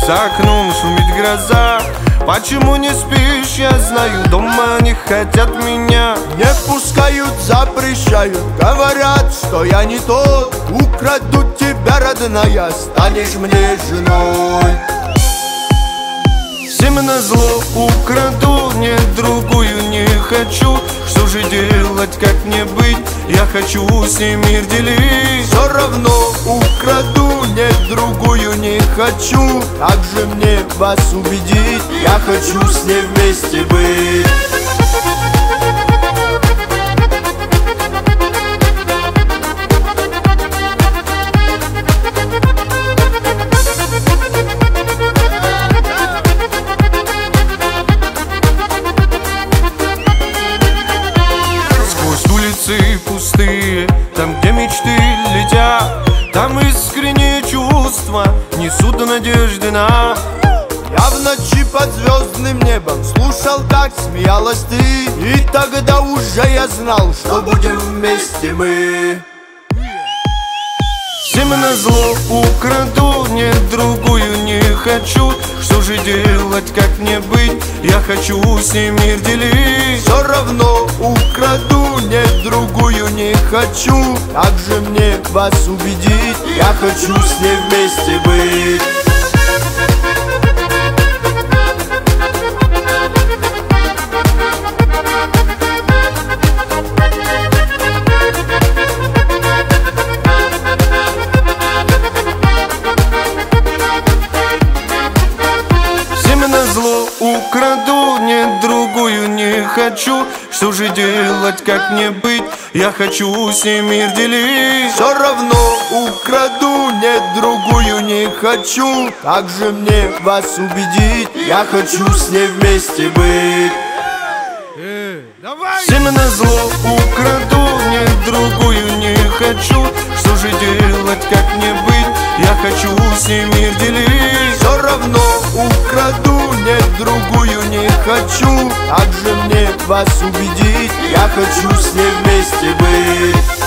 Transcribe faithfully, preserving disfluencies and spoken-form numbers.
За окном шумит гроза. Почему не спишь, я знаю, дома не хотят меня. Не пускают, запрещают, говорят, что я не тот. Украдут тебя, родная, станешь мне женой. Всем назло украду, нет, другую не хочу. Что же делать, как мне быть? Я хочу с ней мир делить. Все равно украду, нет, другую не хочу. Как же мне вас убедить? Я хочу с ней вместе быть. Пустые, там, где мечты летят, там искренние чувства несут надежды на. Я в ночи под звездным небом слушал, как смеялась ты. И тогда уже я знал, что будем вместе мы. Всем назло украду, нет, другую не хочу. Что же делать, как мне быть? Я хочу с ней мир делить. Все равно украду, нет, другую не хочу. Как же мне вас убедить? Я хочу с ней вместе быть. Зло украду, нет, другую не хочу. Что же делать, как мне быть? Я хочу с ней мир делить. Все равно украду, нет, другую не хочу. Как же мне вас убедить? Я хочу с ней вместе быть. Всем назло украду, нет, другую не хочу. Что же делать, как мне быть? Я хочу с ней мир делить. Все равно украду, нет, другую не хочу. Как же мне вас убедить? Я хочу с ней вместе быть.